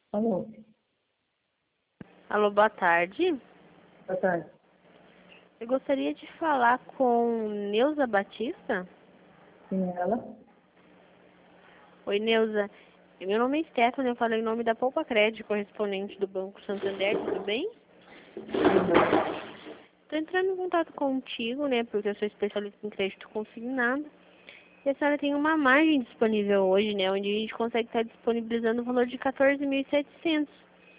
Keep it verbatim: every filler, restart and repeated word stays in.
Alô, Alô, boa tarde. boa tarde. Eu gostaria de falar com Neuza Batista. Quem é ela? Oi, Neuza. Meu nome é Stephanie, eu falo em nome da Poupa Crédito, correspondente do Banco Santander, tudo bem? Estou entrando em contato contigo, né, porque eu sou especialista em crédito consignado. E a senhora tem uma margem disponível hoje, né, onde a gente consegue estar disponibilizando o valor de quatorze mil e setecentos.